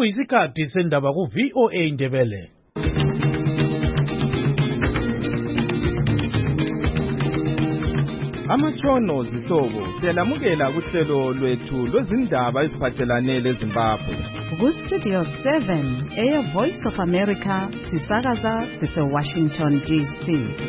Sekuyisikhathi sendaba ku VOA Ndebele. Amatshono zihlobo siyalamukela kuhlelo lwethu lwezindaba eziphathelane leZimbabwe. Ku Studio 7 Air Voice of America sisakaza sise Washington DC.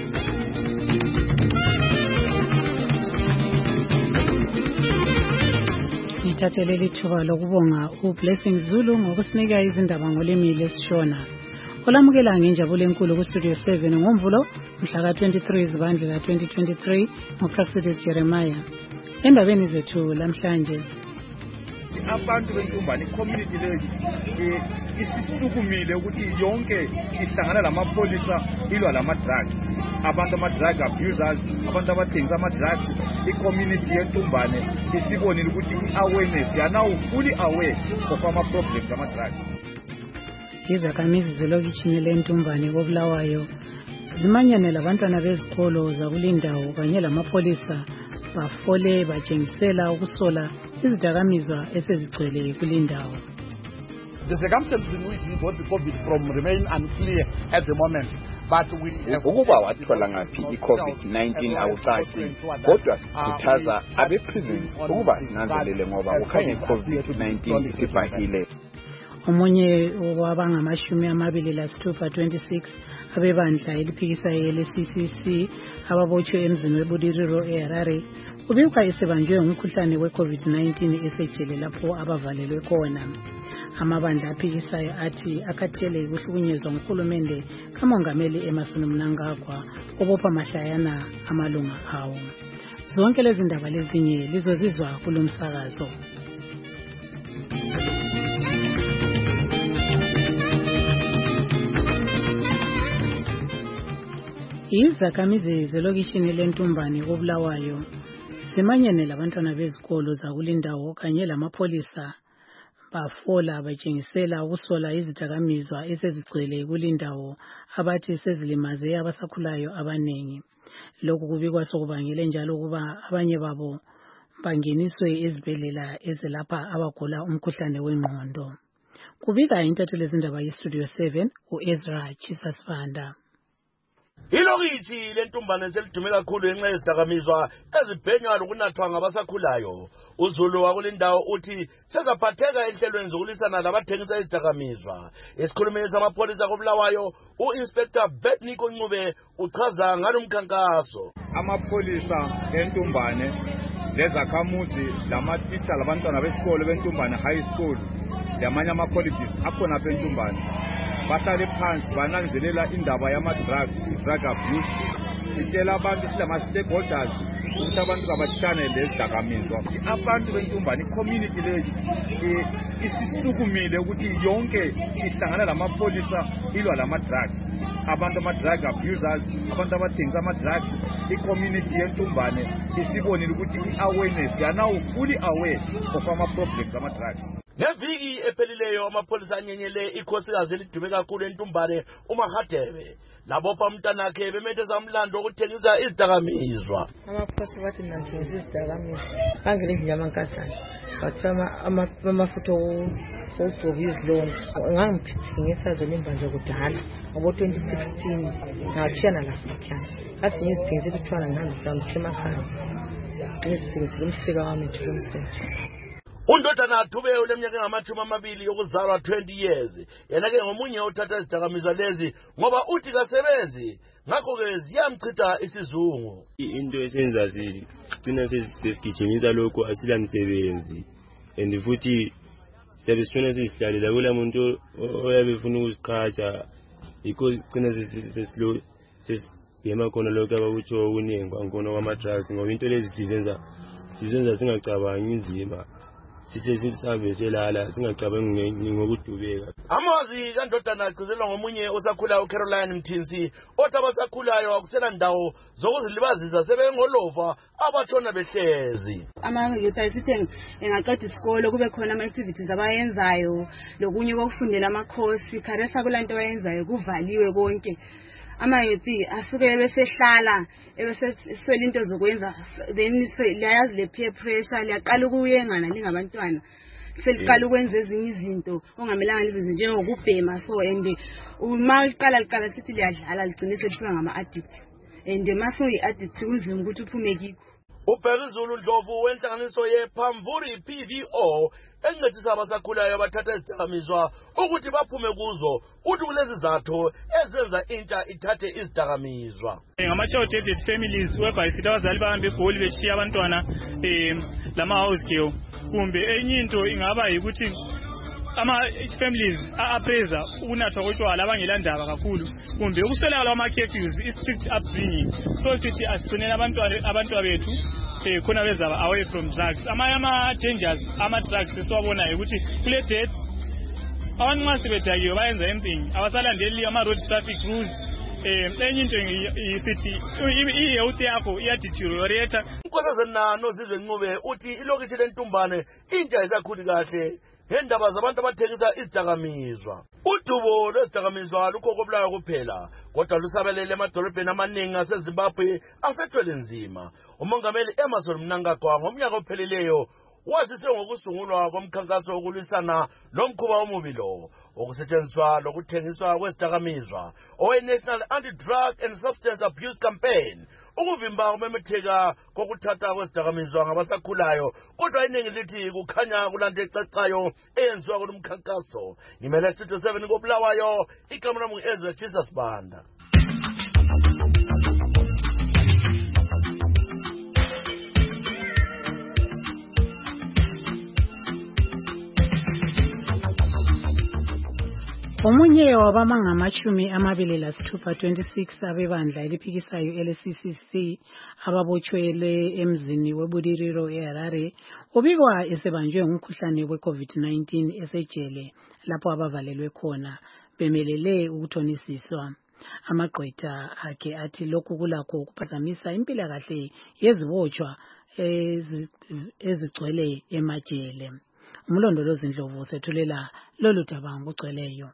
Ngithathele lithuba lokubonga uBlessing Zulu ngokusinika izindaba ngolimi lesishona. Olamukela ngenjabulo enkulu ku Studio 7 ngoMvulo mhla ka-23 Zibandlela 2023 ngoPraxidis Jeremiah. Endabeni zethu lamhlanje abantu bentumbane community leyo isisukumile ukuthi yonke ihlangana lamapolisa ilwa lama-drugs, abantu ama-drug abusers, abantu abathengisa ama-drugs. I-community yentumbane isibonile ukuthi i-awareness they are now fully aware of ama-problems ama-drugs. Izakhamizi zelokishini lentumbane koBulawayo zimanyane labantwana bezikolo zakulindawo kanye lamapolisa bafole batshengisela ukusola izidakamizwa esezigcwele kulindawo. The circumstances in which we got the COVID from remain unclear at the moment, but we ukuba wathola ngaphi i-COVID-19 awucaci, kodwa sikhuthaza abe-prisons ukuba sinanzelele ngoba kukhanya i-COVID-19 isibhahile. Omunye wabangama-26 abebandla eliphikisayo le-CCC ababotshwe emzini weBudiriro eHarare ubikwa esebanjwe ngumkhuhlane we-COVID-19 esejele lapho abavalelwe khona. Amabandla aphikisayo athi akhathele ukuhlukunyezwa nguhulumende kamongameli Emmerson Mnangagwa obopha mahlayana amalunga awo. Zonke lezi ndaba lezinye lizozizwa kulomsakazo. Izakhamizi zelokishini lentumbane koBulawayo zimanyene labantwana bezikolo zakulindawo kanye lamapolisa bafola batshengisela ukusola izidakamizwa esezigcwele kulindawo abathi sezilimaze abasakhulayo abanengi. Lokhu kubikwa sokubangele njalo ukuba abanye babo bangeniswe ezibhedlela ezelapha abagula umkhuhlane wengqondo. Kubika intatheli zindaba yeStudio 7 uEzra Chisasvanda. Ilokithi lentumbane selidume kakhulu ngenxa yezidakamizwa ezibhenywa lokunathwa ngabasakhulayo. uZulu wakulindawo uthi sezaphatheka enhlelweni zokulisana labathengisa izidakamizwa. Esikhulumeni samapolisa koBulawayo, u-Inspector Betniko Ncube uchaza ngalo mkhankaso. Amapolisa entumbane lezakhamuzi lama-teacher labantwana besikolo bentumbane high school lamanye ama-colleges akhona apha entumbane bahlale phansi bananzelela indaba yama-drugs, drug abuse. Sitshela abantu silama-stakeholders ukuthi abantu kabatshane lezidakamizwa. Abantu bentumbane i-community leyo isisukumile ukuthi yonke ihlangana lamapolisa ilwa lama-drugs, abantu ama-drug abusers, abantu abathengisa ama-drugs. I-community yentumbane isibonile ukuthi i-awareness they are now fully aware of ama-problems ama-drugs. Ngeviki ephelileyo amapolisa anyenyele ikhosikazi elidume kakhulu entumbane uMahadebe labopha umntanakhe bemethesa umlando wokuthengisa izidakamizwa. Amapolisa bathi nanthengisa izidakamizwa bangele endlini yamankazana bathi amafutha okugcoba izilonda. Ngangithengisa zona imbanje kudala ngo-2016 ngachiyana laphayana athi ngizithengisela utshwala ngihambisa emakhaya ngizithengisela umsika wami ethulumsethi. Undodana Dube oleminyaka engama-20 yokuzalwa 20 years yena-ke ngomunye othatha izidakamizwa lezi ngoba uthi kasebenzi ngakho-ke ziyamchitha isizungu. Into esenza sigcina sesigijimisa lokho asilamsebenzi and futhi siyabe sifuna sizihlalela kula muntu oyabe efuna ukuziqhatsha yikho sigcina sesiyema khona lokho abakutsho okuningi kwakhona kwama-drugs ngoba into lezi sizenza singacabangi inzima. Sithe sisabe selala singacabangi ngokudubeka. Amazwi kandodana agcizelwa ngomunye osakhulayo uCaroline Mthinsi othi abasakhulayo akusela ndawo zokuzilibazisa sebengolova abatshona behlezi. Ama-youth ayisithi engaqeda isikolo kube khona ama-activities abayenzayo lokunye kokufundela amakhosi kharesa kulanto abayenzayo kuvaliwe konke. Ama-youth asuke besehlala ebeseswela into zokwenza then liyayazi le peer pressure liyaqala ukuyengana lingabantwana seliqala ukwenza ezinye izinto ongamelanga lezi zinto njengokubhema so and uma liqala sithi liyadlala ligcine selifika ngama-addict and mase uyi-addict kunzima ukuthi uphume kikho. uBhekuzulu Ndlovu wenhlanganiso yePhamvuri PVO encedisa abasakhulayo abathatha izidakamizwa ukuthi baphume kuzo uthi kulezi zathu ezenza intsha ithathe izidakamizwa. Ngama-short-headed families whereby sithi abazali bahambe egoli beshiya abantwana lama-house girl kumbe enye into ingaba yikuthi ama-families a-appraiser ukunathwa kotshwala abangela ndaba kakhulu kumbe ukuswelakala kwama-curfews i-strict upbringing so sithi asigcinele abantwana bethu khona bezaba away from drugs. Amanye ama-dangers ama-drugs esiwabonayo ukuthi kule death abantu nxa sebedakiwe bayenza anything abasalandeli ama-road traffic rules. Enye into isithi i-health yakho iyadeteriorate. uNkosazana Zizwe Ncube uthi ilokishi lentumbane intsha isakhuli kahle ngendaba zabantu abathengisa izidakamizwa. Udubo lwezidakamizwa lukhokho bulayo kuphela kodwa lusabelele emadolobheni amaningi aseZimbabwe asethwele nzima. Umongameli Emmerson Mnangagwa ngomnyaka ophelileyo wathi ngokusungulwa komkhankaso wokulwisana lomkhuba omubi lo okusetshenziswa lokuthengiswa kwezidakamizwa owe-National Anti-Drug and Substance Abuse Campaign ukuvimba ukumemetheka kokuthatha kwezidakamizwa ngabasakhulayo kodwa iningi lithi kukhanya kulante ecacayo eyenziwa kulo mkhankaso. Ngimele Studio 7 koBulawayo, igama lami Ezra Jesus Banda. Omunye wabamangamashumi 26 abebandla eliphikisayo ele-CCC ababotshwele emzini weBudiriro eHarare ubikwa esebanjwe ngumkhuhlane we-COVID-19 esejele lapho abavalelwe khona bemelele ukuthonisiswa. Amagqwetha akhe athi lokhu kulakho ukuphazamisa impilakahle yezibotshwa ezigcwele emajele. Umlondolozi Ndlovu sethulela lolu daba ngokugcweleyo.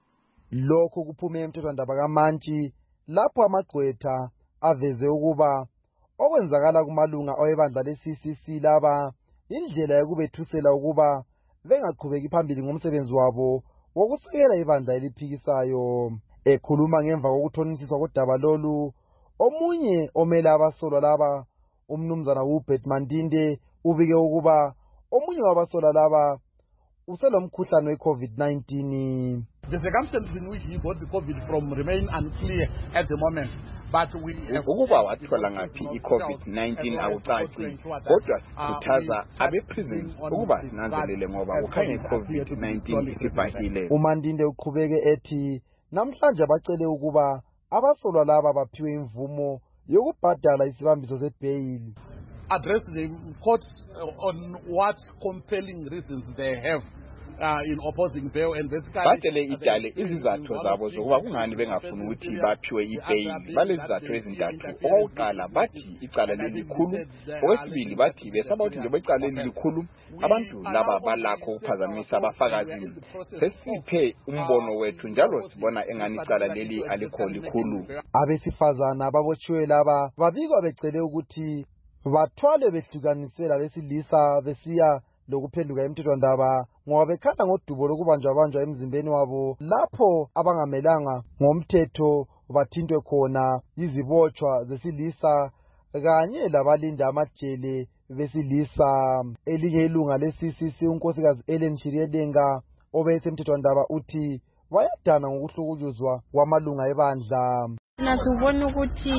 Lokho kuphume emthethwandaba kaMantshi lapho amagqwetha aveze ukuba okwenzakala kumalunga awebandla le-CCC laba indlela yokubethusela ukuba bengaqhubeki phambili ngomsebenzi wabo wokusekela ibandla eliphikisayo. Ekhuluma ngemva kokuthonisiswa kodaba lolu, omunye omele abasolwa laba umnumzana uHubert Mandinde ubike ukuba omunye wabasolwa laba uselomkhuhlane we-COVID-19. The circumstances in which he got the COVID from remain unclear at the moment. But we ukuba wathola ngaphi i-COVID-19 awucaci kodwa sikhuthaza abe-prisons ukuba sinanzelele ngoba kukhanya i-COVID-19 isibhahile. uMandinde uqhubeke ethi namhlanje bacele ukuba abasolwa laba baphiwe imvumo yokubhadala isibambiso sebheyili. Address the courts on what compelling reasons they have in opposing bail and basically batshele idale izizathu zabo zokuba kungani bengafuni ukuthi baphiwe ibheyili. Balezi zathu ezintathu, okokuqala bathi icala lelikhulu, okwesibili bathi besaba ukuthi nje becala lelikhulu abantu laba balakho ukuphazamisa abafakazi. Sesiphe umbono wethu njalo sibona engani icala leli alikho likhulu. Abesifazana ababotshiwe laba babikwa becele ukuthi bathwale behlukanisela besilisa besiya lokuphenduka emthethwandaba ngoba bekhanda ngodubo lokubanjwa emzimbeni wabo lapho abangamelanga ngomthetho bathintwe khona izibotshwa zesilisa kanye labalinda amajele besilisa. Elinye ilunga le-CCC unkosikazi Ellen Shiriedenga obesemthethwandaba uthi bayadana ngokuhlukuluzwa kwamalunga ebandla. Nasubona ukuthi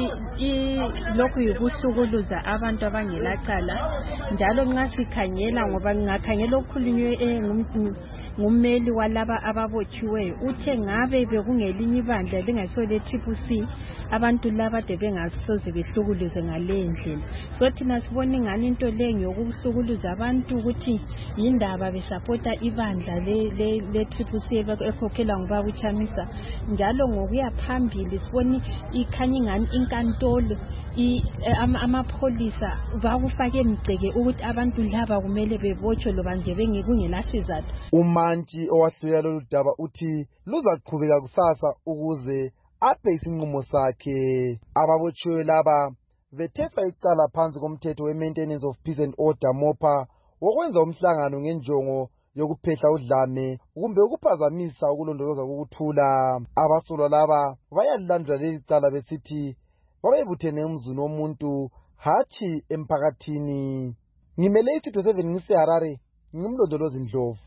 lokhu yikuhlukuluza abantu abangelacala njalo nxa sikhangela ngoba ngingakhangela okukhulunywe ngummeli walaba ababotshiweyo uthe ngabe bekungelinye ibandla lingayiso le-CCC abantu laba de bengasoze behlukuluze ngaleyo ndlela. So thina sibona ingani into leyo ngeyokuhlukuluza abantu ukuthi yindaba besapota ibandla le-CCC ekhokhelwa nguba kuchamisa njalo ngokuya phambili sibona ikhanya ingani inkantolo amapholisa bakufake emgceke ukuthi abantu laba kumele bebotshwe loba nje kungelasizathu. uMantshi owahlulela lolu daba uthi luzaqhubeka kusasa ukuze aphe isinqumo sakhe. Ababotshiwe laba bethetha icala phansi komthetho we-Maintenance of Peace and Order MOPA wokwenza umhlangano ngenjongo yokuphehla udlame kumbe ukuphazamisa ukulondoloza kokuthula. Abasolwa laba bayalandula leli cala besithi babebuthene emzini womuntu hatshi emphakathini. Ngimele iStudio 7 ngiseHarare, ngimlondolozi Ndlovu.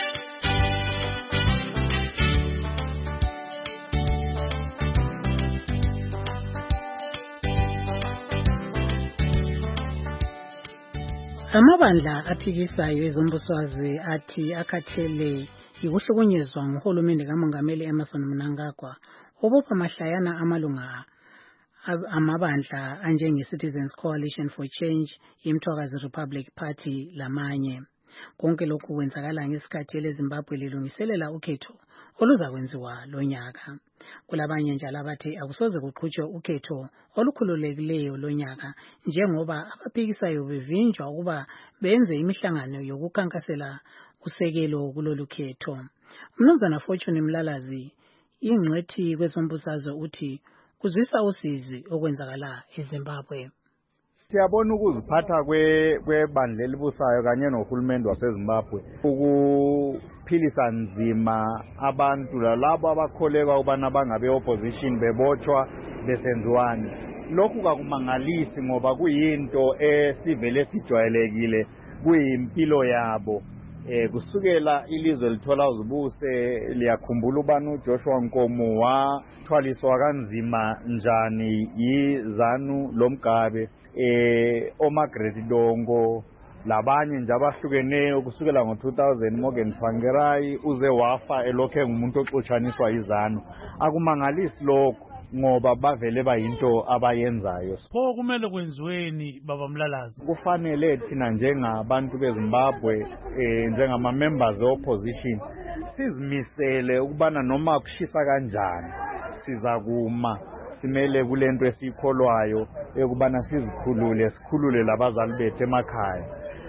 Amabandla aphikisayo ezombusazwe athi akhathele yikuhlukunyezwa nguhulumende kaMongameli Emmerson Mnangagwa obopha mahlayana amalunga amabandla anjenge-Citizens Coalition for Change, iMthwakazi Republic Party lamanye. Konke lokhu kwenzakala ngesikhathi leZimbabwe lilungiselela ukhetho oluzakwenziwa lonyaka. Kulabanye njalo abathi akusoze kuqhutshwe ukhetho olukhululekileyo lonyaka njengoba abaphikisayo bevinjwa ukuba benze imihlangano yokukankasela usekelo kulolu khetho. Umnumzana Fortune Mlalazi, ingcwethi kwezombusazwe, uthi kuzwisa usizi okwenzakala eZimbabwe. Siyabona ukuziphatha kwebandla elibusayo kanye nohulumende waseZimbabwe ukuphilisa nzima abantu lalabo abakholekwa ukubana bangabe opposition bebotshwa besenziwani. Lokhu kakumangalisi ngoba kuyinto esivele sijwayelekile, kuyimpilo yabo. Kusukela ilizwe lithola uzibuse liyakhumbula ubani uJoshua Nkomo wathwaliswa kanzima njani yiZanu loMgabe, oMargaret Dongo labanye nje abahlukeneyo kusukela ngo-2000 Morgan Tsvangirai uze wafa elokhe ngumuntu oxotshaniswa yiZanu. Akumangalisi lokho ngoba bavele bayinto abayenzayo. Pho kumele kwenziweni baba Mlalazi? Kufanele thina njengabantu beZimbabwe njengama-members opposition sizimisele ukubana noma kushisa kanjani sizakuma simele kulento esiyikholwayo ekubana sikhulule labazali bethu emakhaya.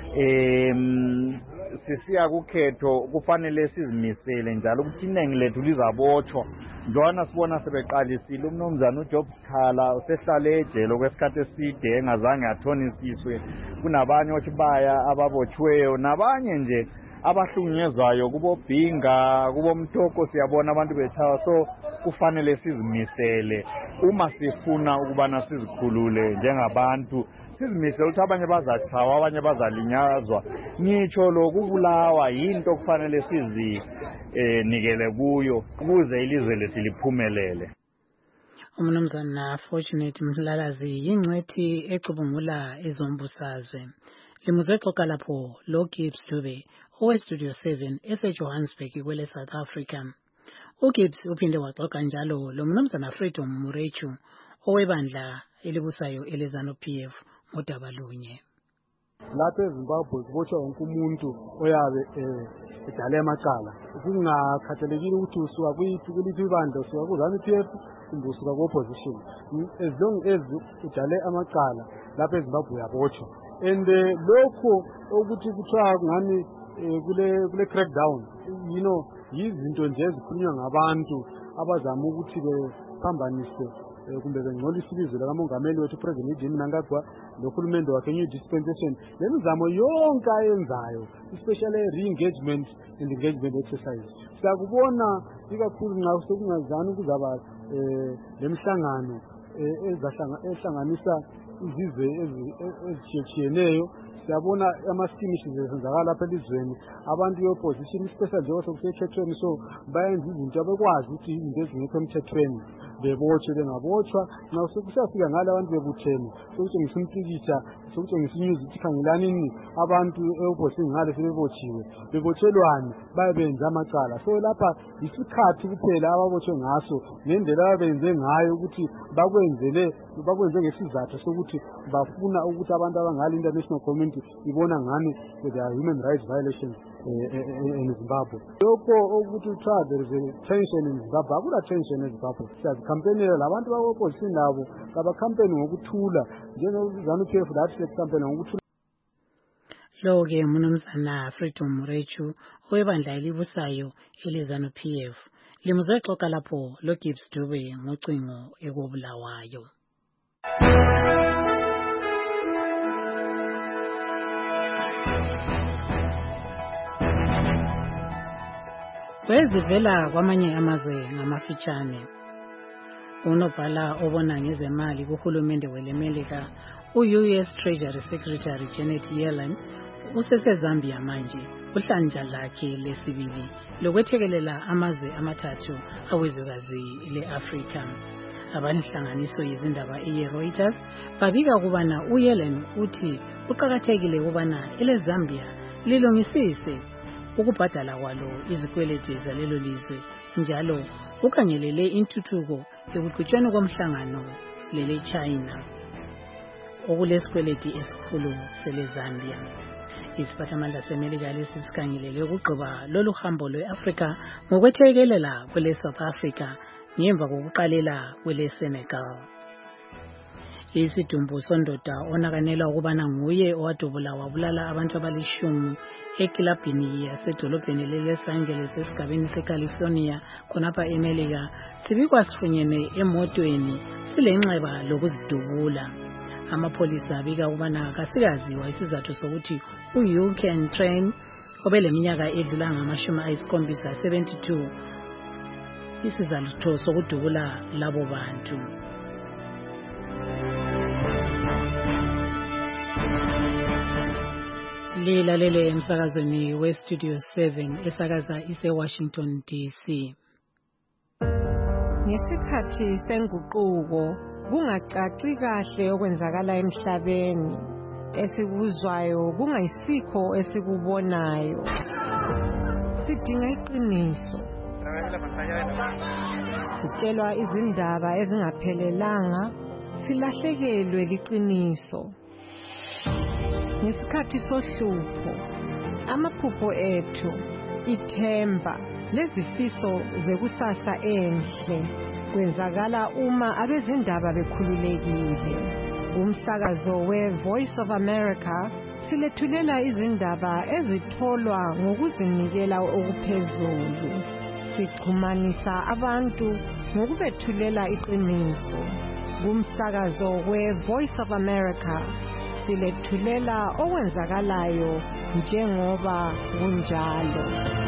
Sisiya kukhetho kufanele sizimisele njalo ukuthi iningi lethu lizabotshwa. Njengoba sibona sebeqalisile umnumzana uJob Sikhala usehlale ejele kwesikhathi eside engazange athonisiswe. Kunabanye othi baya ababotshiweyo nabanye nje abahlukunyezwayo kubobhinga kubomthoko. Siyabona abantu bechawa, so kufanele sizimisele uma sifuna ukubana sizikhulule njengabantu. Sizimisele ukuthi abanye bazachawa abanye bazalinyazwa. Ngitsho lokubulawa yinto kufanele sizinikele kuyo ukuze ilizwe lethu liphumelele. Umnumzana Fortunate Mlalazi yingcwethi ecubungula ezombusazwe. Limuzexoxa lapho lo Gibbs Dube oweStudio 7 eseJohannesburg kwele South Africa. UGibbs uphinde waxoxa njalo lo mnumzana Freedom Murechu owebandla elibusayo eleZANU-PF ngodaba lunye. Lapha eZimbabwe kubotshwa wonke umuntu oyabe edale amacala. Kungakhathalekile ukuthi usuka kuliphi ibandla, usuka kuZANU-PF kumbe usuka ku-opposition. As long as udale amacala lapha eZimbabwe uyabotshwa. And lokho ukuthi kuthiwa ngani kule crackdown, yizinto nje ezikhulunywa ngabantu abazama ukuthi bephambanise kumbe bengcolisa ilizwe likamongameli wethu President Mnangagwa nohulumende wakhe new dispensation. Le mizamo yonke ayenzayo, especially re-engagement and engagement exercise, siyakubona ikakhulu nxa sekungazani kuzaba lemihlangano ehlanganisa izizwe ezitshiyeneyo. Siyabona ama-skirmishes ezenzakala lapha elizweni, abantu be-opposition especially njengoba sekusekhethweni, so bayenza izinto abekwazi ukuthi izinto ezingekho emthethweni bebotshwe bengabotshwa. Nxa sekusiyafika ngale abantu bebuthene sokutshengisa umpikitsha, sokutshengisa inews ukuthi khangelanini abantu e-opposition ngale sebebotshiwe. Bebotshelwani? Bayenze amacala. So lapha yisikhathi kuphela ababotshwe ngaso ngendlela ababenze ngayo ukuthi bakwenze ngesizathu sokuthi bafuna ukuthi abantu abangale international community ibona ngani there are human rights violations in Zimbabwe. Lokho ukuthi kuthiwa there is a tension in Zimbabwe, akula tension in Zimbabwe. Siyazikhampenela labantu bako-opposition labo kabakhampeni ngokuthula njengezANU-PF lathi lekhampeni ngokuthula. Lo-ke mnumzana Freedom Murechu owebandla elibusayo eleZANU-PF. Limuzexoxa lapho lo Gibbs Dube ngocingo ekobulawayo. wezivela kwamanye amazwe ngamafitshane. Unobhala obona ngezemali kuhulumende welemelika u-US Treasury Secretary Janet Yellen useseZambia manje uhlanja lakhe lesibili lokwethekelela amazwe amathathu awezwekazi le-Afrika. Abanhlanganiso yezindaba ye-Reuters babika ukubana uYellen uthi uqakathekile ukubana eleZambia lilungisise ukubhadala kwalo izikweleti zalelo lizwe njalo ukhangelele intuthuko ekuqhutshweni komhlangano lele-China okulesikweleti esikhulu seleZambia. Isiphathamandla seMelika lesisikhangelele ukugqiba lolu hambo lwe-Afrika ngokwethekelela kwele-South Africa ngemva kokuqalela kwele-Senegal. Isidumbu sondoda onakanelwa ukubana nguye owadubula wabulala abantu abalishumi ekilabhini yasedolobheni le-Los Angeles esigabeni seCalifornia khonapha eMelika sibikwa sifunyene emotweni silenxeba lokuzidubula. Amapholisa abika ukubana kasikaziwa isizathu sokuthi u-Yuken Train obeleminyaka edlula ngama-72 isizathu sokudubula labo bantu. Lilalele emsakazweni we-Studio 7 esakaza ise-Washington DC. Ngesikhathi senguquko kungacaci kahle okwenzakala emhlabeni, esikuzwayo kungayisikho esikubonayo. Sidinga iqiniso. Sitshelwa izindaba ezingaphelelanga, silahlekelwe liqiniso. Ngesikhathi sohlupho, amaphupho ethu, ithemba lezifiso zekusasa enhle kwenzakala uma abezindaba bekhululekile. Umsakazo we-Voice of America silethulela izindaba ezitholwa ngokuzinikela okuphezulu. Sixhumanisa abantu ngokubethulela iqiniso. Umsakazo we-Voice of America silethulela okwenzakalayo njengoba kunjalo.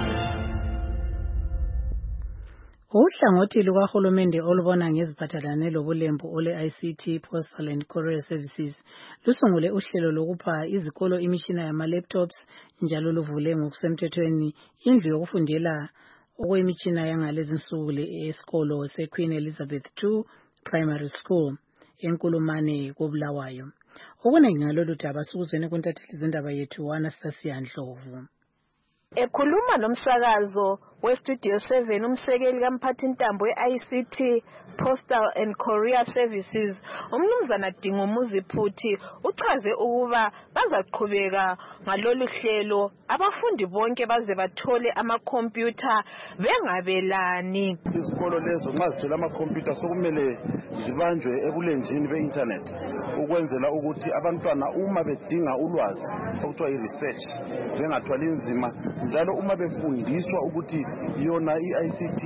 Uhlangothi lukahulumende olubona ngeziphathelane lobulembu ole-ICT Postal and Courier Services lusungule uhlelo lokupha izikolo imishina yama-laptops njalo luvule ngokusemthethweni indlu yokufundela okwemitshina yangalezi nsuku esikolo seQueen Elizabeth II Primary School eNkulumane koBulawayo. Okuningi ngalolu daba sikuzwene kuntatheli zindaba yethu Anastasia Ndlovu. Ekhuluma nomsakazo we-Studio 7 umsekeli kamphathintambo we-ICT Postal and Courier Services umnumzana Dingumuzi Phuthi uchaze ukuba bazaqhubeka ngalolu hlelo abafundi bonke baze bathole amakhompyutha bengabelani. Izikolo lezo nxa zithola amakhompyutha sokumele zibanjwe ebulenjini be-internet ukwenzela ukuthi abantwana uma bedinga ulwazi okuthiwa i-research bengathwali nzima njalo uma befundiswa ukuthi yona i-ICT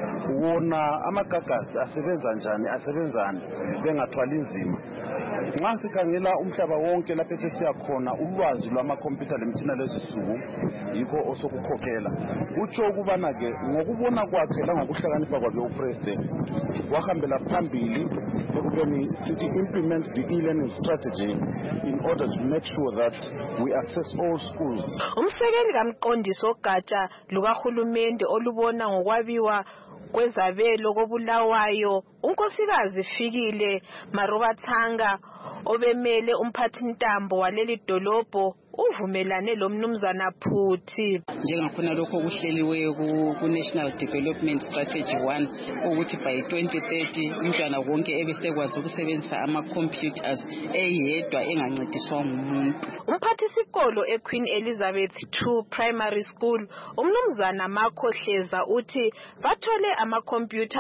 wona amagagasi asebenzani bengathwali nzima. Nxa sikhangela umhlaba wonke lapho sesiya khona ulwazi lwamakhompyutha lemitshina lezisuku yikho osokukhokhela. Utsho ukubana ke ngokubona kwakhe langokuhlakanipha kwakhe upresident wahambela phambili ekubeni sithi implement the e-learning strategy in order to make sure that we access all schools. Umsekeli kamqondisi ogatsha lukahulumende olubona ngokwabiwa kwezabelo koBulawayo unkosikazi Fikile Marubathanga obemele umphathintambo waleli dolobho uvumelane lo mnumzana Phuthi. Njengakhona lokho kuhleliweyo ku-National Development Strategy 1 ukuthi by 2030 umntwana wonke ebesekwazi ukusebenzisa ama-computers eyedwa engancediswa ngumuntu. Umphathisikolo eQueen Elizabeth II Primary School umnumzana Makho Hleza uthi bathole amakhompyutha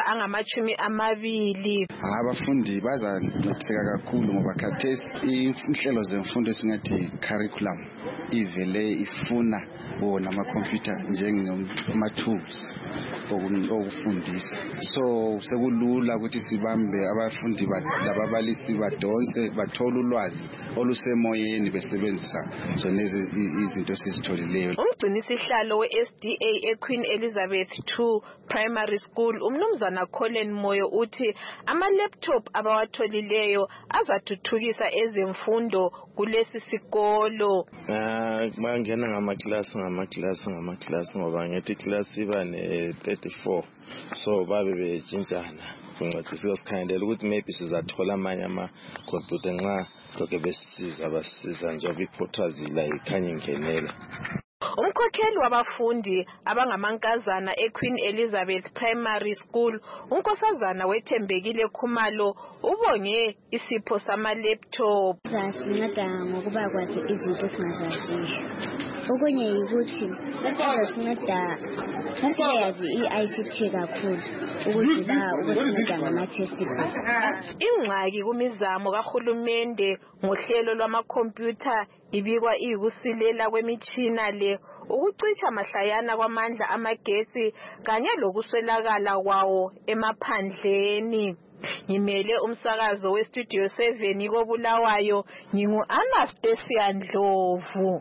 angama-20. Abafundi bazancediseka kakhulu ngoba khathesi inhlelo zemfundo esingathi curriculum ivele ifuna wona ama-computer njengama-tools okufundisa. So sekulula ukuthi sibambe abafundi lababalisi badonse bathole ulwazi olusemoyeni besebenzisa zona izinto esizitholileyo. Umgcinisihlalo we-SDA eQueen Elizabeth II Primary School umnumzana Colin Moyo uthi ama-laptop abawatholileyo azathuthukisa ezemfundo kulesi sikolo. Bangena ngamaklasi ngoba ngethi iklasi iba ne-34 so babe bejintshana kuncedisa sikhandela ukuthi maybe sizathola amanye ama-computer nxa lokho basiza njengoba i-portals la ikhanya ingenela. Umkhokheli wabafundi abangamankazana eQueen Elizabeth Primary School unkosazana wethembekile Khumalo ubonge isipho sama-laptop. Zasinceda ngokuba kwazi izinto esingazaziyo. Okunye yikuthi zasinceda yazi i-ICT kakhulu ukusinceda ngama-textbook. Ingxaki kumizamo kahulumende ngohlelo lwamakhompyutha ibikwa iyikusilela kwemitshina le, ukucitsha mahlayana kwamandla amagetsi kanye lokuswelakala kwawo emaphandleni. Ngimele umsakazo weStudio 7 koBulawayo, ngingu-Anastasia Ndlovu.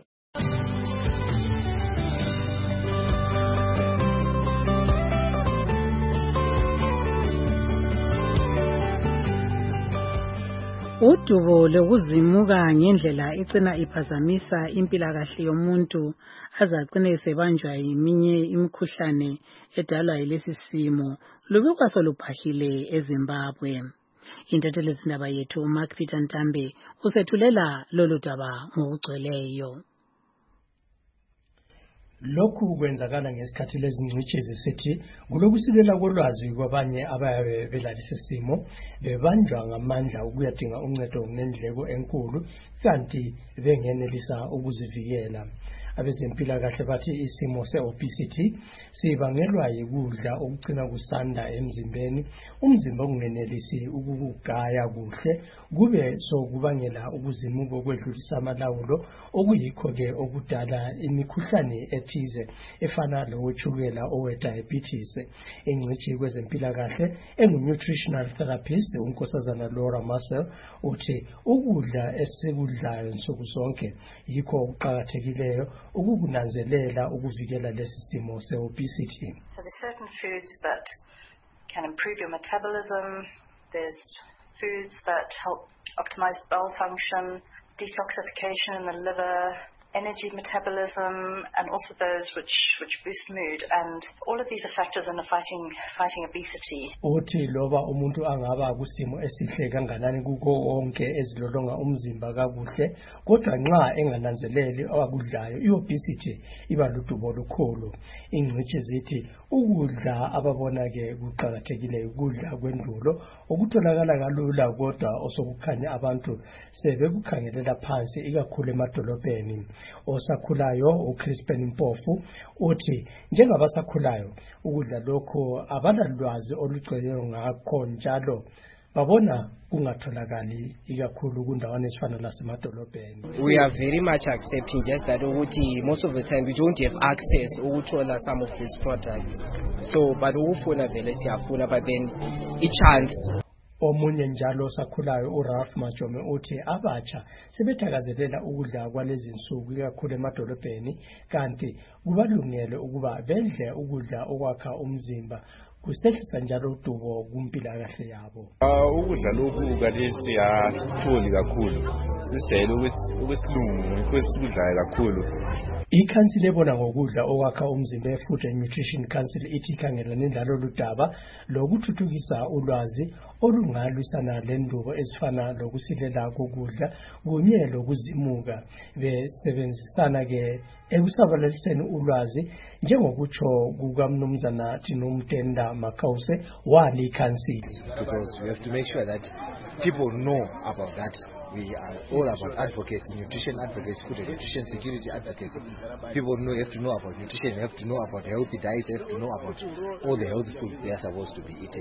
Udubo lokuzimuka ngendlela icina iphazamisa impilakahle yomuntu azagcine esebanjwa yiminye imikhuhlane edalwa yilesi simo lubikwa soluphahile eZimbabwe. Intatheli zindaba yethu Mark Peter Ntambe usethulela lolu daba ngokugcweleyo. Lokhu kwenzakala ngesikhathi lezingcitshi zisithi kulokusilela kolwazi kwabanye abayabe belalesi simo bebanjwa ngamandla ukuyadinga uncedo ngendleko enkulu kanti bengenelisa ukuzivikela. Abezempilakahle bathi isimo se-obesity sibangelwa yikudla okucina kusanda emzimbeni, umzimba ungenelisi ukugaya kuhle, kube sokubangela ukuzimuka okwedlulisa amalawulo, okuyikho-ke okudala imikhuhlane ethize efana lowetshukela owe-diabetes. Ingcitshi kwezempilakahle engu-nutritional therapist unkosazana Laura Marcel uthi ukudla esikudlayo nsuku zonke yikho okuqakathekileyo ukukunanzelela ukuvikela lesi simo se-obesity. So there's certain foods that can improve your metabolism. There's foods that help optimize bowel function, detoxification in the liver, energy metabolism, and also those which boost mood. And all of these are factors in the fighting obesity. Uthi loba umuntu angaba kusimo esihle kanganani kuko wonke ezilolonga umzimba kakuhle, kodwa nxa engananzeleli akudlayo i-obesity iba ludubo olukhulu. Ingcitshi zithi ukudla ababona-ke kuqakathekile ukudla kwendulo okutholakala kalula kodwa osokukhanya abantu sebekukhangelela phansi ikakhulu emadolobheni. Osakhulayo uCrispin Mpofu uthi njengabasakhulayo ukudla lokho abanalwazi olugcweleyo ngakho njalo babona kungatholakali ikakhulu kundawana ezifana lasemadolobheni. We are very much accepting just that ukuthi most of the time we don't have access ukuthola some of these products, so but ukufuna vele siyafuna but then i-chance. Omunye njalo sakhulayo uRalph Majome uthi abatsha sebethakazelela ukudla kwalezi insuku ikakhulu emadolobheni kanti kubalungele ukuba bedle ukudla okwakha umzimba kusehlisa njalo udubo kumpilakahle yabo. Ukudla lokhu kalesi asitholi kakhulu sisele ukwesilungu kwesikudlayo kakhulu. Ikhansile ebona ngokudla okwakha umzimba eFood and Nutrition Council ithi ikhangelane nalo ludaba lokuthuthukisa ulwazi olungalwisana lendubo ezifana lokusilela kokudla kunye lokuzimuka besebenzisana-ke ekusabalaliseni ulwazi njengokutsho kukamnumzana Tinomtenda Makause wali council. Because we have to make sure that people know about that. We are all about advocacy, nutrition advocacy, food and nutrition security advocacy. People have to know about nutrition, have to know about healthy diets, have to know about all the healthy foods they are supposed to be eating.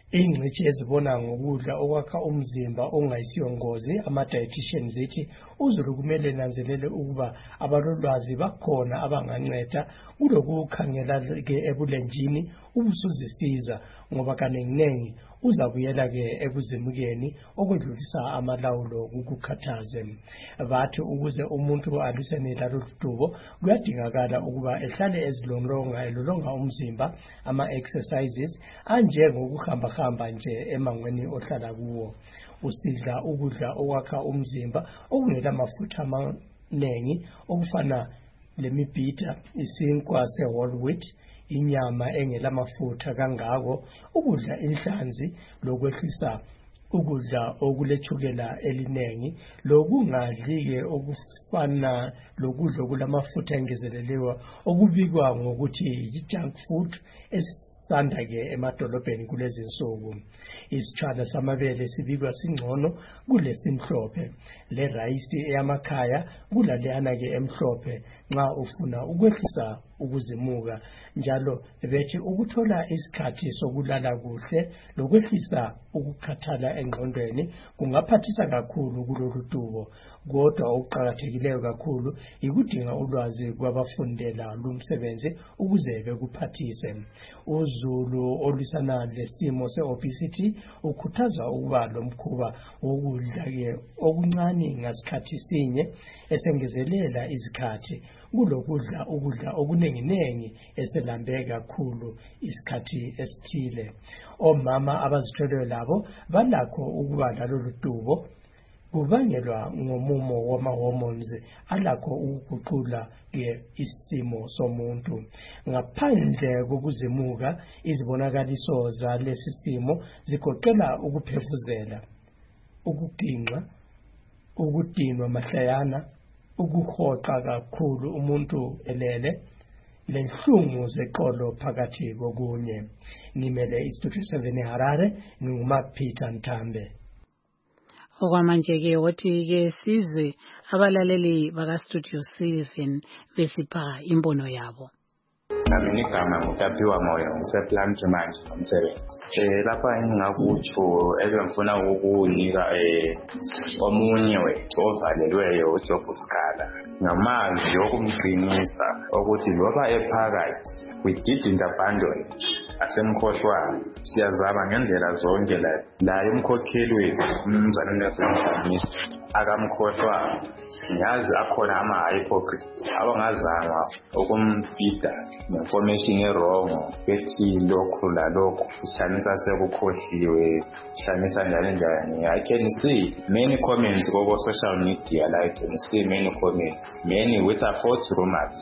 ingcitshi ezibona ngokudla okwakha umzimba ongayisiyo ngozi ama-dietitian zithi uZulu kumele nanzelele ukuba abalolwazi bakhona abanganceda kulokukhangela-ke ebulenjini ubusuzisiza ngoba kaningi uzabuyela-ke ekuzimukeni okwedlulisa amalawulo kukukhathaze. Bathi ukuze umuntu alwisane lalolu dubo kuyadingakala ukuba ehlale elolonga umzimba ama-exercises anjengokuhamba nje emangweni ohlala kuwo. Usidla ukudla okwakha umzimba okungela mafutha amaningi okufana lemibhida, isinkwa se-whole wheat, inyama engela mafutha kangako, ukudla inhlanzi lokwehlisa ukudla okulethukela elinengi, lokungadli-ke okufana lokudla okulamafutha engezelelewa okubikwa ngokuthi yi-junk food esisanda-ke emadolobheni kulezi nsuku. Isitshwala samabele sibikwa singcono kulesimhlophe, le rayisi eyamakhaya kulaleyana-ke emhlophe nxa ufuna ukwehlisa ukuzimuka. Njalo bethi ukuthola isikhathi sokulala kuhle lokwehlisa ukukhathala engqondweni kungaphathisa kakhulu kulolu dubo, kodwa okuqakathekileyo kakhulu ikudinga ulwazi kwabafundela lumsebenzi ukuze bekuphathise. uZulu olwisana lesimo se-obesity ukhuthaza ukuba lomkhuba wokudla-ke okuncane ngasikhathi sinye esengezelela izikhathi kulokudla ukudla okuningi eselambe kakhulu isikhathi esithile. Omama abazithweleyo labo balakho ukuba lalolu dubo kubangelwa ngomumo wama-hormones alakho ukuguqula-ke isimo somuntu. Ngaphandle kokuzimuka, izibonakaliso zalesi simo zigoqela ukuphefuzela, ukuginqa, ukudinwa mahlayana, ukuhoxa kakhulu umuntu elele, lenhlungu zeqolo phakathi kokunye. Ngimele iStudio 7 eHarare, nginguMaphitha Nthambe. Okwamanje-ke wothi-ke sizwe abalaleli bakaStudio 7 besipha imbono yabo. Nami igama ngutapiwa moyo ngiseplanti manje ngomsebenzi. Lapha engingakutsho ebengifuna ukukunika omunye wethu ovalelweyo uJob Scala ngamazwi okumqinisa ukuthi loba ephakathi we didn't abandon asemkhohlwane siyazama ngendlela zonke la umkhokheli wethu umnumzane uNelson akamkhohlwa ngiyazi akhona ama-hypocrites abangazama ukumfida information erongo bethi lokhu lalokhu shanisa sekukhohliwe shanisa njani. I can see many comments over social media, I can see many comments, many with a false rumors.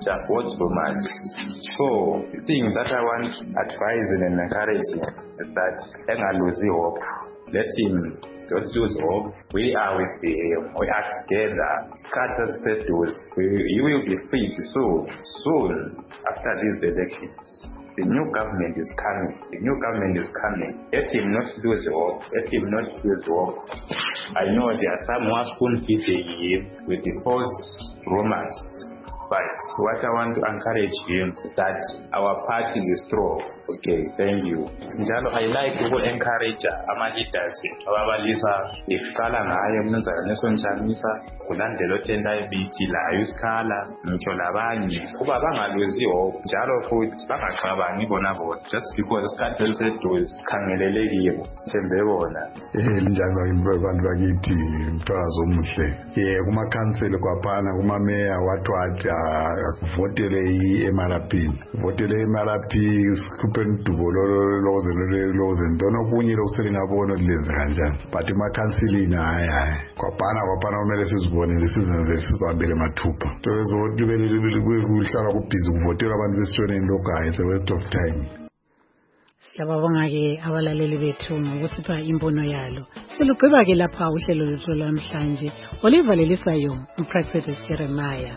So the thing that I want to advise and encourage him is that lose hope. Let him don't lose hope. We are with him. We are together. God has said to us, you will be freed soon after these elections. The new government is coming. Let him not lose hope. I know there are some who are spoon-feeding him with the false rumors. But what I want to encourage him is that our party is strong. Okay, thank you. Njalo I like to encourage ama-leaders ababalisa isikala ngayo umnumzana Nelson Chamisa kulandela othenda ibithi layo isikala ngitsho labanye kuba bangaluzi hope njalo futhi bangacabangi bona just because isikhathi eliseduze khangelele kibo thembe bona. Njalo abantu bakithi mtwazo omuhle kuma-council kwaphana kuma-mayor wathi votele i-MRP sikhuphe udubo loze ntona okunye lokuselingabona lenze kanjani but emakhansilini hayi kwaphana kumele sizibonele sizenze sizibambele mathupha tozoti kuhlala kubhizi kuvotela abantu besishoneni lokhu hayi it's a waste of time. Siyababonga-ke abalaleli bethu ngokusipha imbono yalo. Selugqiba-ke lapha uhlelo lwethu namhlanje olivalelisayo uPraxedes Jeremiah.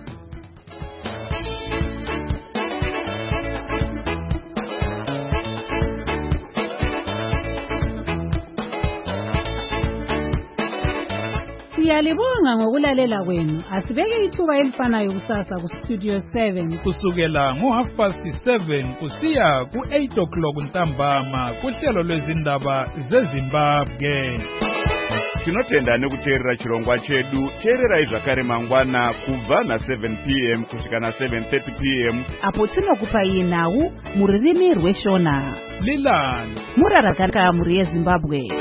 Siyalibonga ngokulalela kwenu. Asibeke ithuba elifanayo kusasa ku Studio 7 kusukela ngo7:30 kusiya ku8 o'clock ntambama kuhlelo lwezindaba zeZimbabwe. Tinotenda nekuteerera chirongwa chedu. Teererai zvakare mangwana kubva na7 p.m. kusvika na7:30 p.m. apo tinokupai nhau mururimi rweshona. Lilani murarakanaka muri yeZimbabwe.